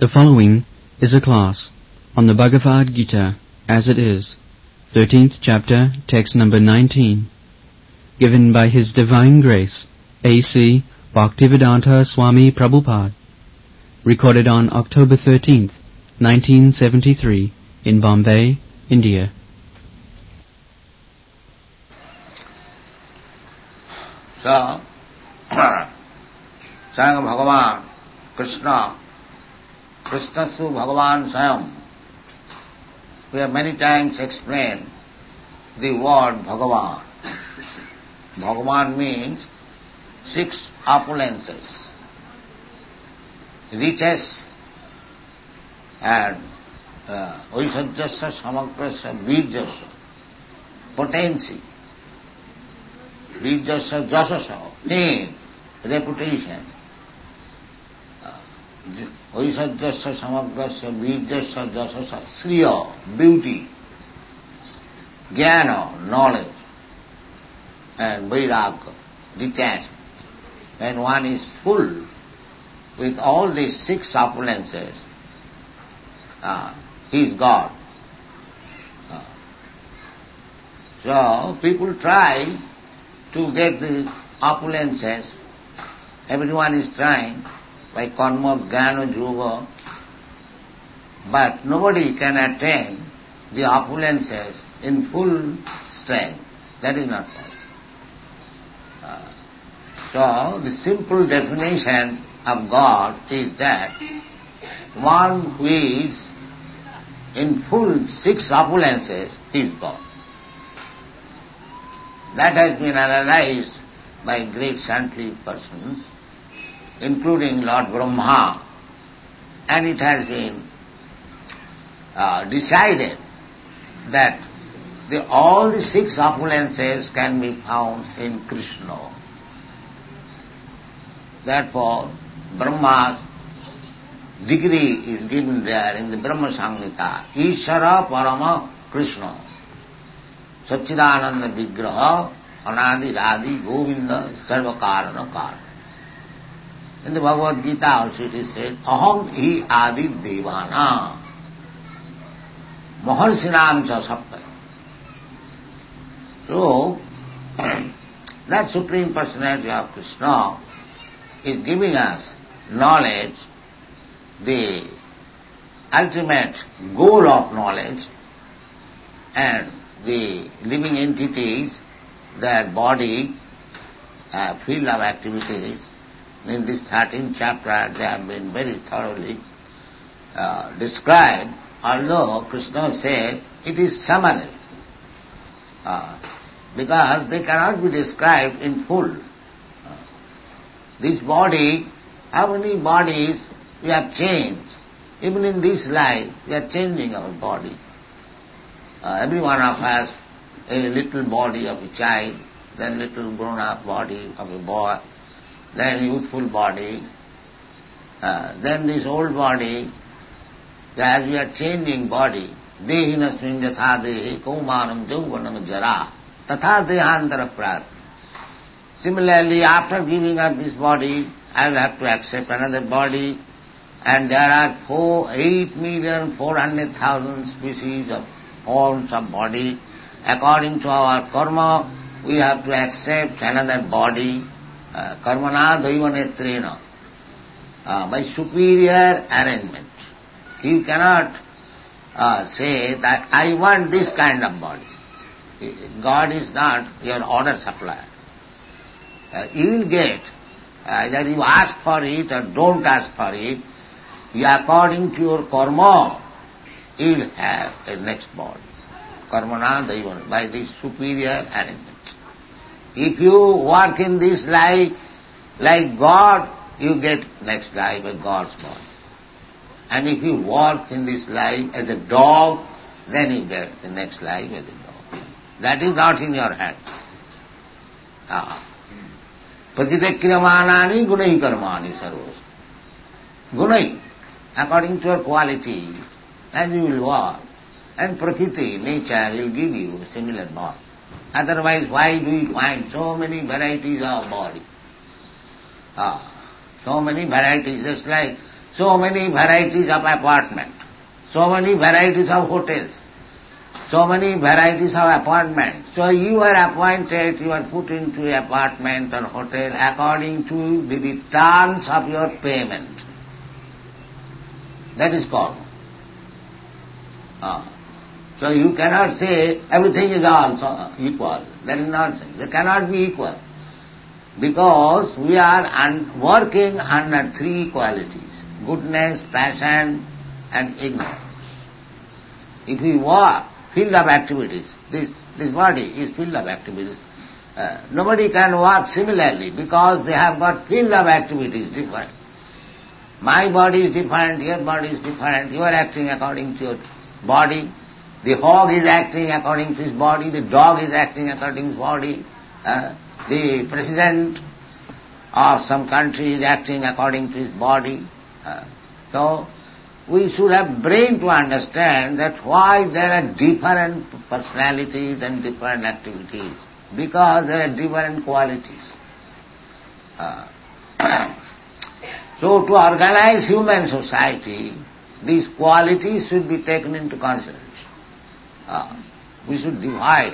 The following is a class on the Bhagavad Gita as it is, 13th chapter, text number 19, given by His Divine Grace, A.C. Bhaktivedanta Swami Prabhupada, recorded on October 13th, 1973, in Bombay, India. So, Swayam Bhagavan, Krishna Su Bhagavan Swayam. We have many times explained the word Bhagavan. Bhagavan means 6 opulences, riches and Vaishajyasya Samagrasya Virjasya, potency, Virjasya Jasasya, name, reputation, Vaishajyasya Samagrasya Virjasya Jasasya, Sriya, beauty, Jnana, knowledge, and Vairagya, detachment. When one is full with all these 6 opulences, he is God. So people try to get the opulences. Everyone is trying by karma, jnana, yoga, but nobody can attain the opulences in full strength. That is not possible. So the simple definition of God is that one who is in full 6 opulences is God. That has been analyzed by great saintly persons, including Lord Brahma, and it has been decided that all the 6 opulences can be found in Krishna. Therefore, Brahma's degree is given there in the Brahma Samhita. Ishara Parama Krishna, Satchidananda Vigraha, Anadi Radhi Govinda Sarvakarana Karana. In the Bhagavad Gita also it is said, Aham hi adi devana, Maharsinam cha sapta. So, that Supreme Personality of Krishna is giving us knowledge, the ultimate goal of knowledge, and the living entities, their body, field of activities. In this 13th chapter they have been very thoroughly described, although Krishna said it is summary, because they cannot be described in full. This body, how many bodies we have changed? Even in this life, we are changing our body. Every one of us, a little body of a child, then little grown-up body of a boy, then youthful body, then this old body. As we are changing body, dehinasmin yatha dehi kaumanam jauvanam jara tatha dehantara prat. Similarly, after giving up this body, I will have to accept another body, and there are 8,400,000 species of forms of body. According to our karma, we have to accept another body, karmana daivanetrena, by superior arrangement. You cannot say that I want this kind of body. God is not your order supplier. You will get, either you ask for it or don't ask for it, according to your karma, you will have a next body. Karmana daivana, by this superior arrangement. If you work in this life like God, you get next life a God's body. And if you work in this life as a dog, then you get the next life as a dog. That is not in your hand. Pratidekriyamanani gunai karmani sarvas. Gunai, according to your quality, as you will work, and Prakriti, nature, will give you a similar body. Otherwise, why do you find so many varieties of body? So many varieties, just like so many varieties of apartment, so many varieties of hotels, so many varieties of apartments. So you are appointed, you are put into an apartment or hotel according to the returns of your payment. That is karma. So you cannot say everything is also equal. That is nonsense. They cannot be equal. Because we are working under three qualities: goodness, passion and ignorance. If we work, field of activities, this body is field of activities. Nobody can work similarly because they have got field of activities different. My body is different, your body is different, you are acting according to your body. The hog is acting according to his body, the dog is acting according to his body, the president of some country is acting according to his body. So we should have brain to understand that why there are different personalities and different activities, because there are different qualities. So to organize human society, these qualities should be taken into consideration. We should divide.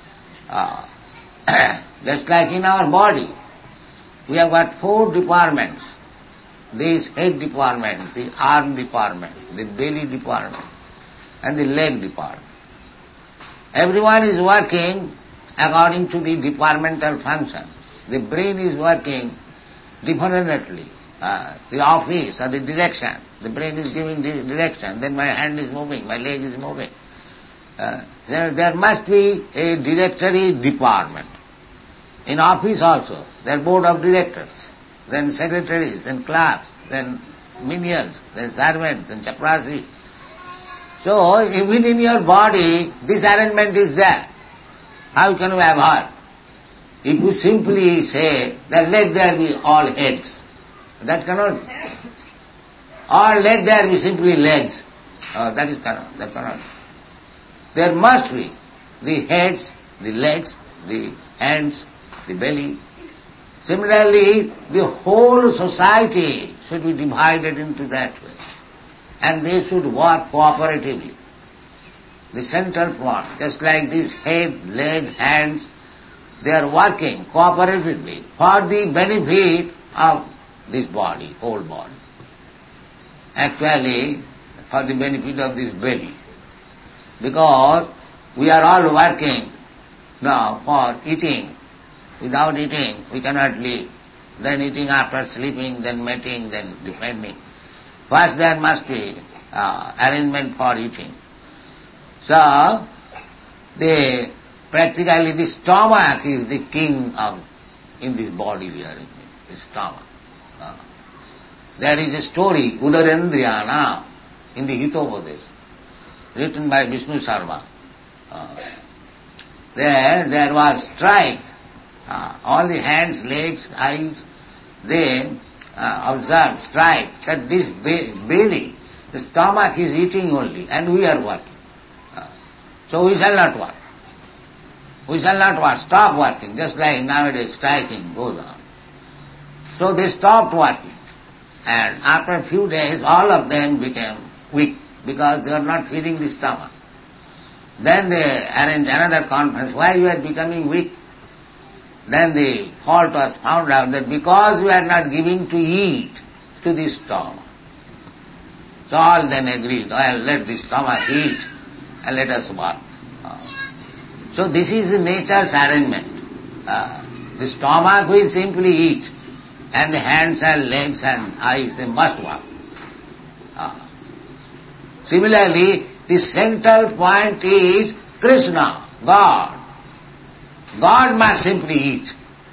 Just like in our body, we have got 4 departments. This head department, the arm department, the belly department, and the leg department. Everyone is working according to the departmental function. The brain is working differently. The office or the direction. The brain is giving the direction. Then my hand is moving, my leg is moving. There must be a directory department. In office also, there are board of directors, then secretaries, then clerks, then menials, then servants, then chaprasi. So, even in your body, this arrangement is there. How can you have heard? If you simply say that let there be all heads, that cannot be. Or let there be simply legs, that cannot be. There must be the heads, the legs, the hands, the belly. Similarly, the whole society should be divided into that way. And they should work cooperatively. The central point, just like this head, leg, hands, they are working cooperatively for the benefit of this body, whole body. Actually, for the benefit of this belly. Because we are all working now for eating. Without eating, we cannot live. Then eating after sleeping, then mating, then defending. First there must be arrangement for eating. So, practically the stomach is the king in this bodily arrangement, the stomach. There is a story, Udarendriyana, in the Hitopadesh, written by Vishnu Sharma. There was strike. All the hands, legs, eyes, they observed, strike, that this belly, the stomach is eating only, and we are working. So we shall not work. We shall not work, stop working, just like nowadays striking goes on. So they stopped working. And after a few days, all of them became weak, because they were not feeding the stomach. Then they arranged another conference, why you are becoming weak? Then the fault was found out that because we are not giving to eat to the stomach. So all then agreed, well, let the stomach eat and let us work. So this is the nature's arrangement. The stomach will simply eat, and the hands and legs and eyes, they must work. Similarly, the central point is Krishna, God. God must simply eat.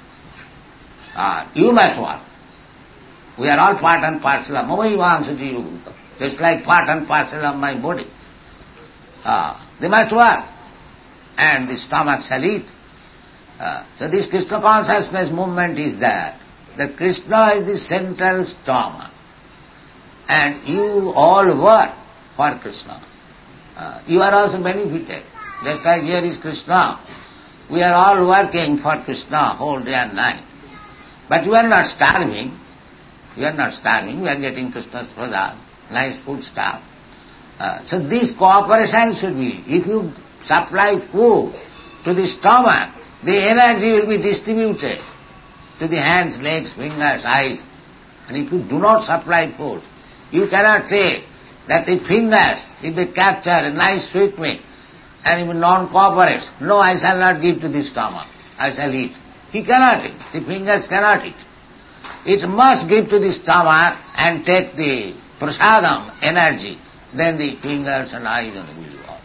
You must work. We are all part and parcel of Mamaivamsaji, just like part and parcel of my body. They must work. And the stomach shall eat. So this Krishna consciousness movement is there. That Krishna is the central stomach. And you all work for Krishna. You are also benefited. Just like here is Krishna. We are all working for Krishna whole day and night. But you are not starving. We are not starving, we are getting Krishna's prasad, nice food stuff. So this cooperation should be. If you supply food to the stomach, the energy will be distributed to the hands, legs, fingers, eyes. And if you do not supply food, you cannot say that the fingers, if they capture a nice sweet meat, and if non-cooperates, no, I shall not give to the stomach, I shall eat. He cannot eat, the fingers cannot eat. It must give to the stomach and take the prasadam, energy, then the fingers and eyes and will go.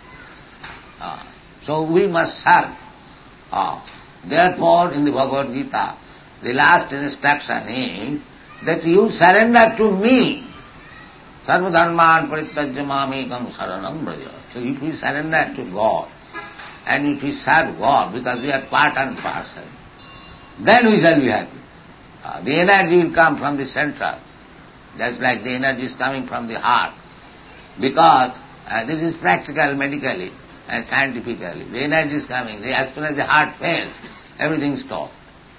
So we must serve. Therefore, in the Bhagavad Gita, the last instruction is that you surrender to me. Sarva dharman parityajya mamekam saranam braja. So if we surrender to God, and if we serve God, because we are part and parcel, then we shall be happy. The energy will come from the central, just like the energy is coming from the heart. Because this is practical, medically, and scientifically. The energy is coming. As soon as the heart fails, everything stops.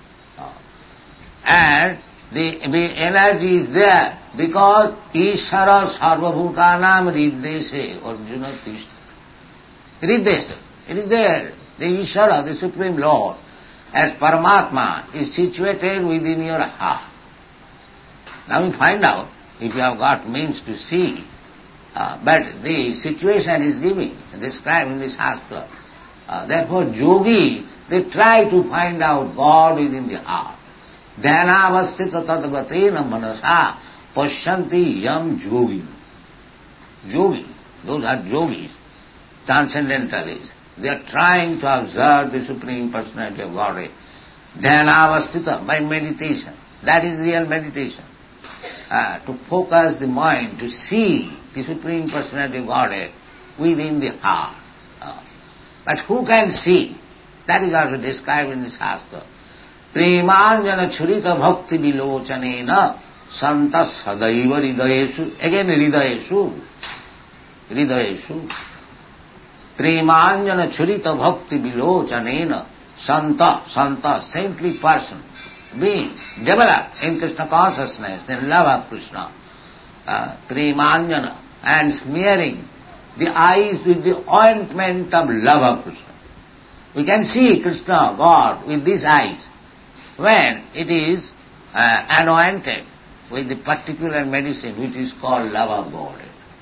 And the energy is there because Ishara Sarvabhutanam Riddeshe Arjuna Tishtat. Riddeshe. It is there. The Ishara, the Supreme Lord, as Paramatma, is situated within your heart. Now you find out, if you have got means to see, but the situation is given, described in the Shastra. Therefore, yogis, they try to find out God within the heart. Dhyanavastita tadgatena manasa pasyanti yam yogi. Yogi, those are yogis, transcendentalists. They are trying to observe the Supreme Personality of Godhead. Dhyanavastita, by meditation. That is real meditation. To focus the mind, to see the Supreme Personality of Godhead within the heart. But who can see? That is also described in the Shastra. Premanjana churita bhakti vilochanena santa sadaiva hridayeshu. Again hridayeshu. Hridayeshu. Premanjana churita bhakti vilochanena santa, saintly person, being developed in Krishna consciousness, in love of Krishna. Premanjana, and smearing the eyes with the ointment of love of Krishna. We can see Krishna, God, with these eyes when it is anointed with the particular medicine which is called love of God.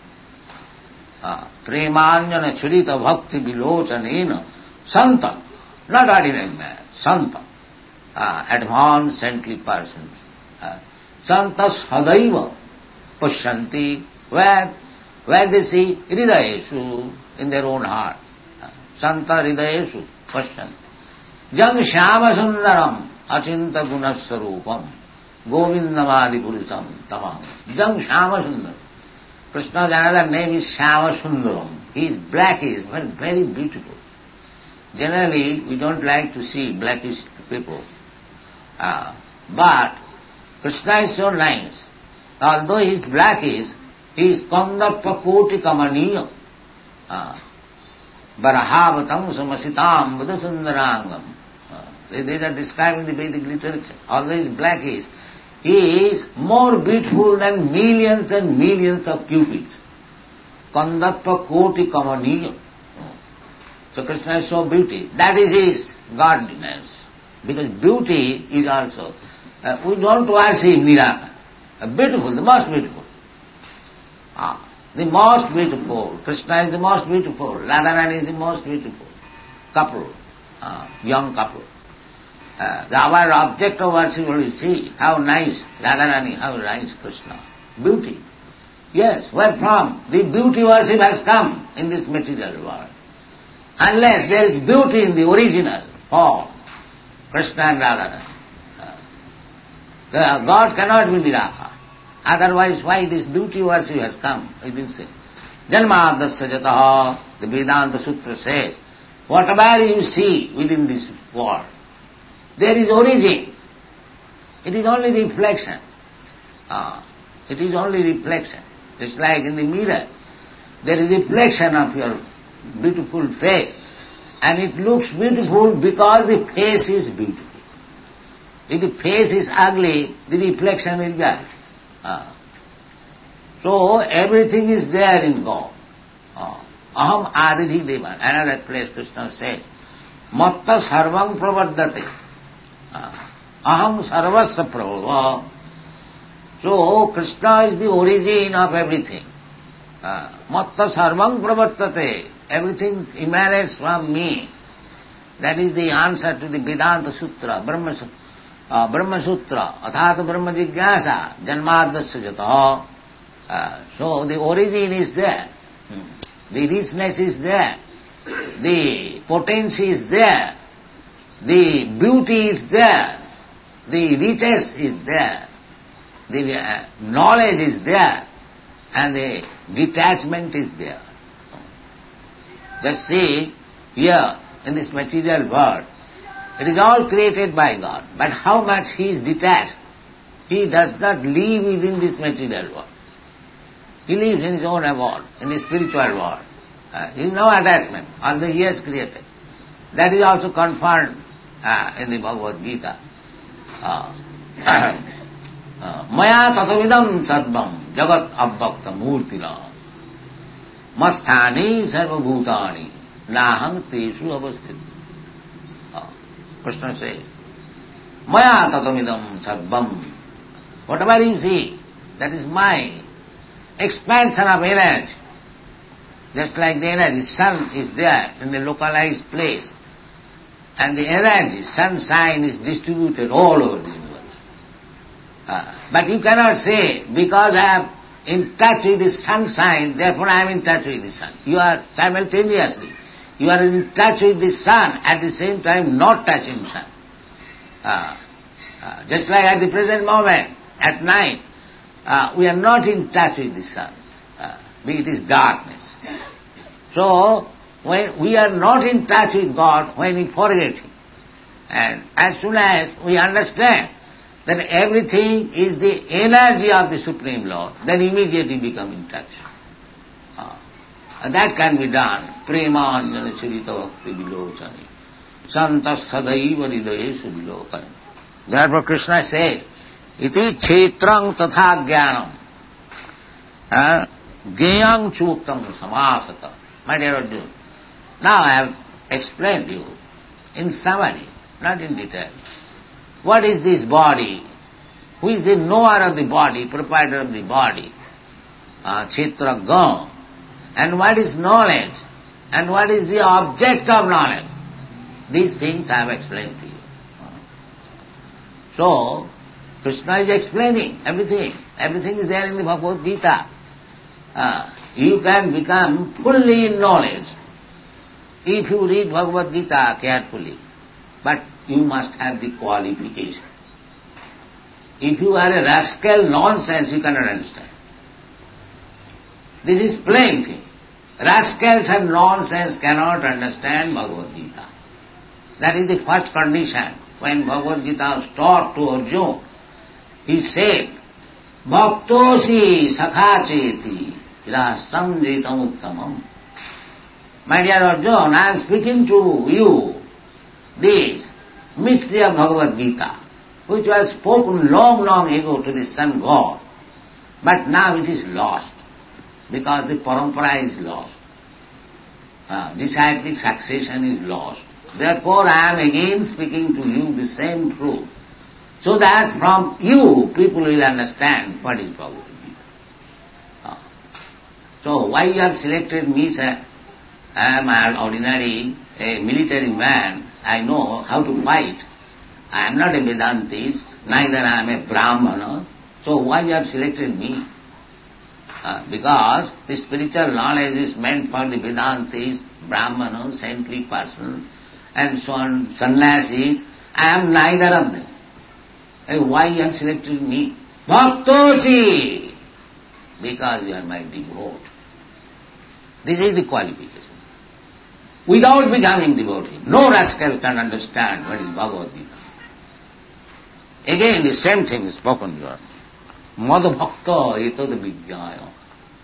Premanjana churita bhakti vilochanena santa, not ordinary man, santa, advanced saintly persons. Santa sadaiva pasyanti, where they see hridayeshu, in their own heart. Santa hridayeshu pasyanti. Jam shyama sundaram achinta gunasarupam govindamadi purisam tamam. Jam shyama sundaram. Krishna's another name is Shyama Sundaram. He is blackish, but very beautiful. Generally, we don't like to see blackish people. But Krishna is so nice. Although he is blackish, he is kandappa koti kamaniya. Barahavatam samasitam buddhasundarangam. These are described in the Vedic literature. Although he is blackish, he is more beautiful than millions and millions of cupids. Kandappa koti kamaniya. So Krishna is so beauty. That is his godliness. Because beauty is also, we don't worship Niraka. Beautiful, the most beautiful. The most beautiful. Krishna is the most beautiful. Radharani is the most beautiful couple, young couple. Our object of worship, you see, how nice Radharani, how nice Krishna. Beauty. Yes, where from? The beauty worship has come in this material world. Unless there is beauty in the original form, Krishna and Radharani. God cannot be Niraka. Otherwise, why this beauty worship has come? It is Janmadasya jataha, the Vedanta Sutra says, whatever you see within this world, there is origin. It is only reflection. It is only reflection. It's like in the mirror. There is reflection of your beautiful face. And it looks beautiful because the face is beautiful. If the face is ugly, the reflection will be ugly. So everything is there in God. Aham adidhi deva. Another place Krishna says, Matta sarvam pravardate. Aham sarvasya prabhava. So Krishna is the origin of everything. Matta sarvam pravartate. Everything emanates from me. That is the answer to the Vedanta Sutra, Brahma Sutra, Athata Brahma Jigyasa, Janmadasya Jataha. So the origin is there. The richness is there. The potency is there. The beauty is there. The riches is there. The knowledge is there. And the detachment is there. Just see, here in this material world, it is all created by God. But how much he is detached? He does not live within this material world. He lives in his own world, in the spiritual world. There is no attachment, although he has created. That is also confirmed in the Bhagavad Gita. Maya tatavidam sarvam jagat abbakta murtina masthani sarva bhutani naham teshu avasthit. Krishna says, Maya tatamidam sarvam. Whatever you see, that is my expansion of energy. Just like the energy, sun is there in a localized place. And the energy, sunshine is distributed all over the universe. But you cannot say, because I am in touch with the sunshine, therefore I am in touch with the sun. You are simultaneously. You are in touch with the sun, at the same time not touching sun. Just like at the present moment, at night, we are not in touch with the sun. It is darkness. So, when we are not in touch with God, when we forget Him. And as soon as we understand that everything is the energy of the Supreme Lord, then immediately become in touch. And that can be done. Premanjana charita bhakti vilochani. Santas sadaiva hridayeshu vilokani. Therefore Krishna says, iti kshetrang tatha jnanam. Gyayang chuktam samasata. My dear Arjuna, now I have explained to you in summary, not in detail. What is this body? Who is the knower of the body, proprietor of the body? Kshetra Gam. And what is knowledge? And what is the object of knowledge? These things I have explained to you. So, Krishna is explaining everything. Everything is there in the Bhagavad Gita. You can become fully in knowledge if you read Bhagavad Gita carefully. But you must have the qualification. If you are a rascal nonsense, you cannot understand. This is plain thing. Rascals and nonsense cannot understand Bhagavad Gita. That is the first condition. When Bhagavad Gita was taught to Arjuna, he said, Bhaktosi sakhacheti rasam jitam uttamam. My dear Arjuna, I am speaking to you this mystery of Bhagavad Gita, which was spoken long, long ago to the sun god. But now it is lost, because the parampara is lost. Disciplic succession is lost. Therefore I am again speaking to you the same truth, so that from you people will understand what is Bhagavad Gita. So why you have selected me, sir? I am an ordinary, a military man. I know how to fight. I am not a Vedantist, neither I am a Brahmana. So why you have selected me? Because the spiritual knowledge is meant for the Vedantists, Brahmanas, saintly persons, and so on, sannyasis. I am neither of them. Why you have selected me? Bhaktosi! Because you are my devotee. This is the qualification. Without becoming devotee, no rascal can understand what is Bhagavad Gita. Again the same thing is spoken here. Madhbhakta etad vijnaya.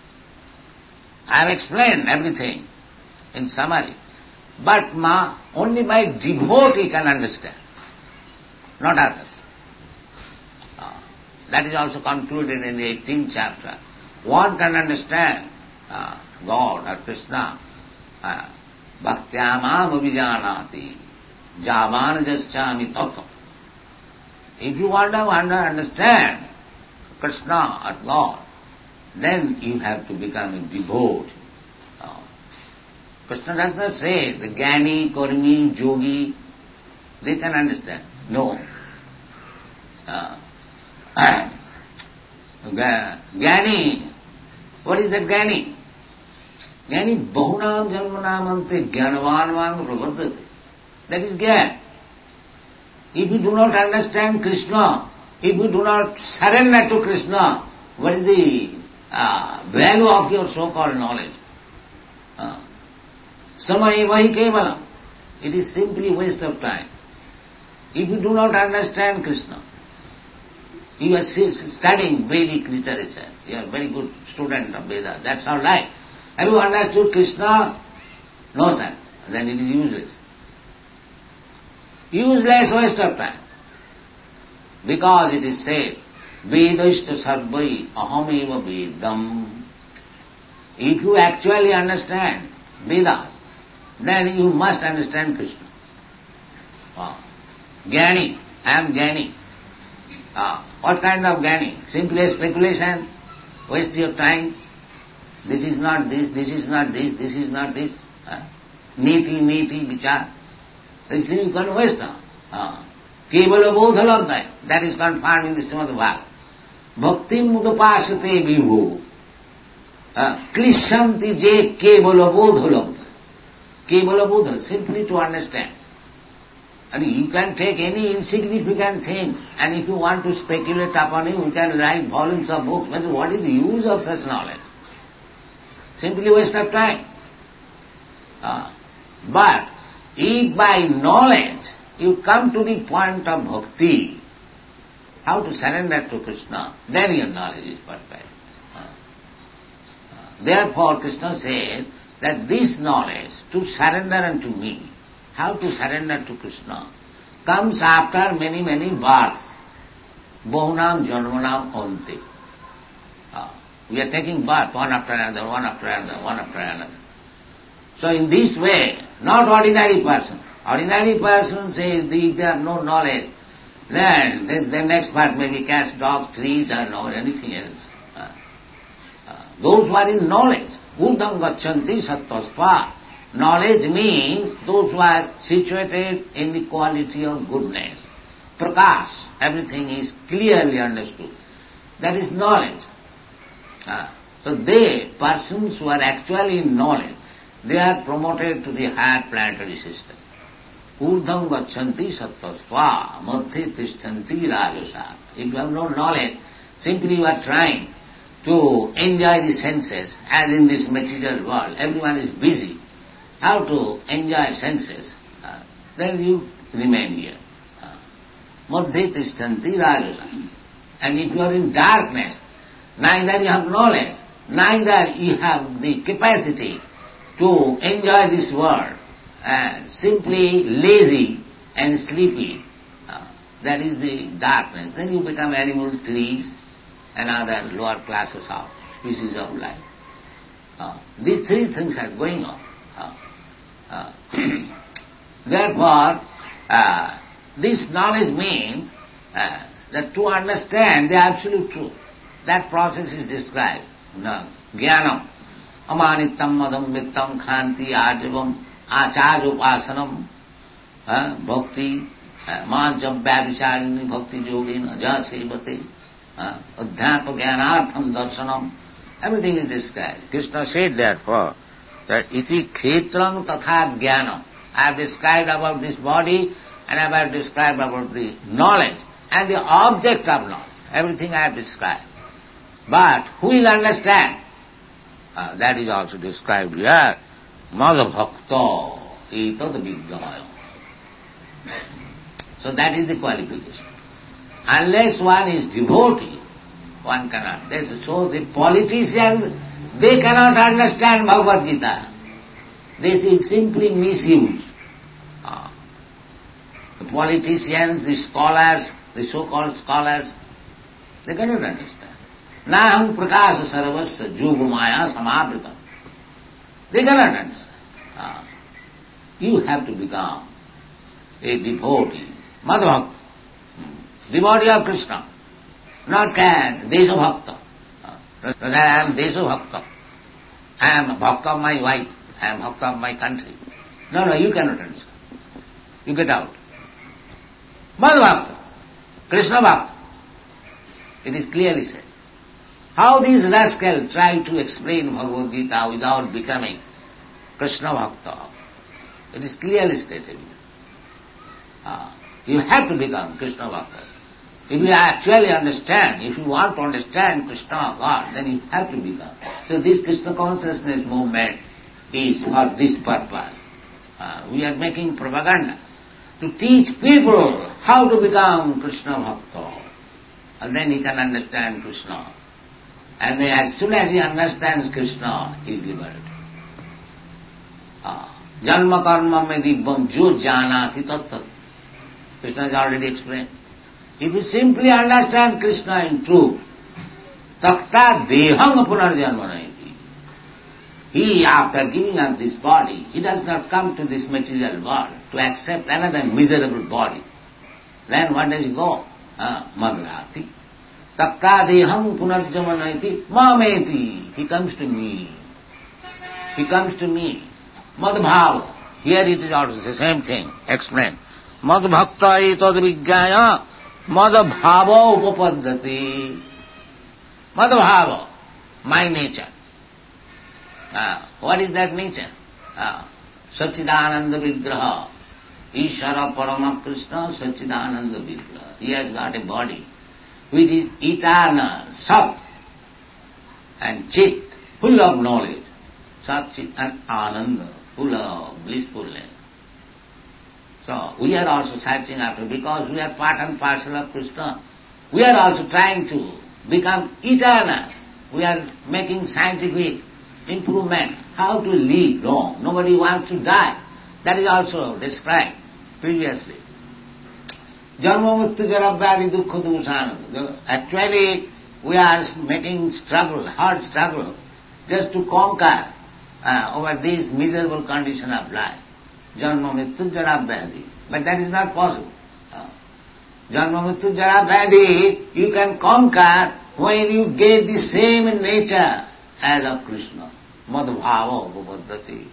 I have explained everything in summary. But only my devotee can understand, not others. That is also concluded in the 18th chapter. One can understand God or Krishna. Bhaktyamam abhijanati javan jaschami tattva. If you want to understand Krishna or God, then you have to become a devotee. Krishna does not say the Jnani, Karmi, Yogi, they can understand. No. Jnani, what is that Jnani? Jnani bahunam janmanamante jnanavanvam prabhaddhati. That is Jnana. If you do not understand Krishna, if you do not surrender to Krishna, what is the value of your so-called knowledge? Samayevahi kevalam. It is simply waste of time. If you do not understand Krishna, you are studying Vedic literature, you are a very good student of Vedas, that's all right. Have you understood Krishna? No, sir. Then it is useless. Useless waste of time. Because it is said, Vedashta sarvai ahameva vedam. If you actually understand Vedas, then you must understand Krishna. Jnani, I am Jnani. What kind of Jnani? Simply a speculation, waste your time. This is not this, this is not this, this is not this. Niti, vichar. This is you can waste now. Kevala bodha labdaya. That is confirmed in the Srimad Bhagavatam. Bhaktim mudapasate vibhu. Krishanti je kevala bodha labdaya. Kevala bodha, simply to understand. And you can take any insignificant thing, and if you want to speculate upon it, you can write volumes of books. But what is the use of such knowledge? Simply waste of time. But if by knowledge you come to the point of bhakti, how to surrender to Krishna, then your knowledge is perfect. Therefore Krishna says that this knowledge, to surrender unto me, how to surrender to Krishna, comes after many births. Bahunam janmanam ante. We are taking birth one after another, one after another, one after another. So in this way, not ordinary person. Ordinary person says if they have no knowledge, then the next part may be cats, dogs, trees, or no anything else. Those who are in knowledge, urdham gachanti sattvastva. Knowledge means those who are situated in the quality of goodness. Prakash, everything is clearly understood. That is knowledge. So persons who are actually in knowledge, they are promoted to the higher planetary system. Urdham gachanti sattvastva, madhye tishtanti rajasa. If you have no knowledge, simply you are trying to enjoy the senses, as in this material world. Everyone is busy. How to enjoy senses? Then you remain here. Madhye tishtanti rajasa. And if you are in darkness, neither you have knowledge, neither you have the capacity to enjoy this world, simply lazy and sleepy. That is the darkness. Then you become animal, trees, and other lower classes of species of life. These three things are going on. Therefore, this knowledge means that to understand the absolute truth. That process is described. Jnanam, amanittam madam vittam khanti ajavam acharupasanam bhakti majabhya vicharini bhakti yogena jasevate adhyatma jnanartham darshanam. Everything is described. Krishna said therefore that iti khetram tatha jnanam. I have described about this body and I have described about the knowledge and the object of knowledge. Everything I have described. But who will understand? That is also described here. Madhavakta etad vidyamaya. So that is the qualification. Unless one is devotee, one cannot. So the politicians, they cannot understand Bhagavad Gita. They will simply misuse. The politicians, the scholars, the so-called scholars, They cannot understand. Naham prakasa sarvasya jogumaya samavrita. They cannot understand. You have to become a devotee, Madhvakta, devotee of Krishna, not Desha Bhakta. I am Desha Bhakta. I am a Bhakta of my wife. I am Bhakta of my country. No, you cannot understand. You get out. Madhvakta, Krishna Bhakta. It is clearly said. How these rascals try to explain Bhagavad Gita without becoming Krishna Bhakta. It is clearly stated. You have to become Krishna Bhakta. If you actually understand, if you want to understand Krishna, God, then you have to become. So this Krishna consciousness movement is for this purpose. We are making propaganda to teach people how to become Krishna Bhakta. And then he can understand Krishna. And then as soon as he understands Krishna, he is liberated. Janma karma me dibbam jo janati tat. Krishna has already explained. If you simply understand Krishna in truth, takta deham punarjanmanayati. He, after giving up this body, he does not come to this material world to accept another miserable body. Then where does he go? Madhvati. Takta deham punarjanmanayati mameti. He comes to me. He comes to me. Madhbhava. Here it is also the same thing. Explain. Madhbhakta etad vijnaya madhbhava upapaddati. Madhbhava, my nature. What is that nature? Sachidananda Vigraha. Ishara Parama Krishna Sachidananda Vigraha. He has got a body which is eternal, Sat and Chit, full of knowledge. Sat, Chit and Ananda, full of blissfulness. So we are also searching after, because we are part and parcel of Krishna. We are also trying to become eternal. We are making scientific improvement, how to live long. Nobody wants to die. That is also described previously. Janma mrityu jara vyadhi dukkha dushanam. Actually, we are making struggle, hard struggle, just to conquer over this miserable condition of life. Janma mrityu jara vyadhi. But that is not possible. Janma mrityu jara vyadhi you can conquer when you get the same nature as of Krishna. Madhbhava upapaddati.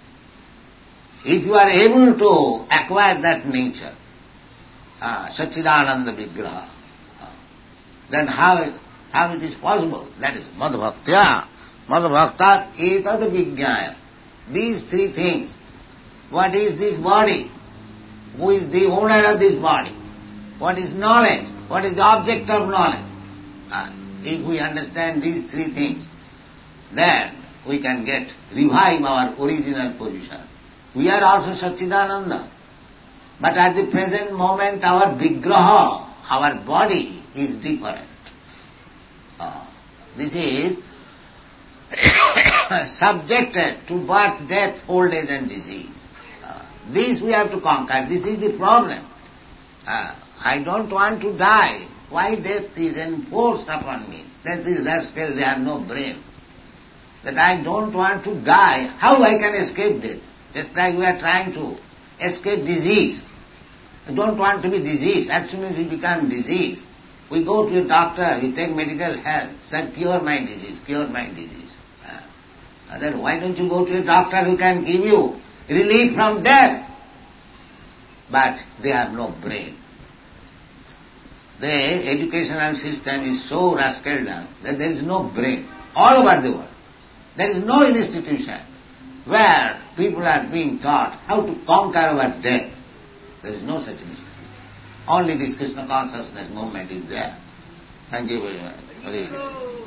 If you are able to acquire that nature, Sachidananda Vigraha, then how it is possible? That is Madhbhaktya. Madhbhaktat etad vijnaya. These three things. What is this body? Who is the owner of this body? What is knowledge? What is the object of knowledge? If we understand these three things, then we can revive our original position. We are also Sachidananda. But at the present moment our Vigraha, our body is different. This is subjected to birth, death, old age and disease. This we have to conquer. This is the problem. I don't want to die. Why death is enforced upon me? That these rascals, they have no brain. That I don't want to die. How I can escape death? Just like we are trying to escape disease. I don't want to be diseased. As soon as we become diseased, we go to a doctor, we take medical help. Sir, cure my disease, cure my disease. Then why don't you go to a doctor who can give you relief from death? But they have no brain. The educational system is so rascaled down that there is no brain all over the world. There is no institution where people are being taught how to conquer our death. There is no such institution. Only this Krishna consciousness movement is there. Thank you very much.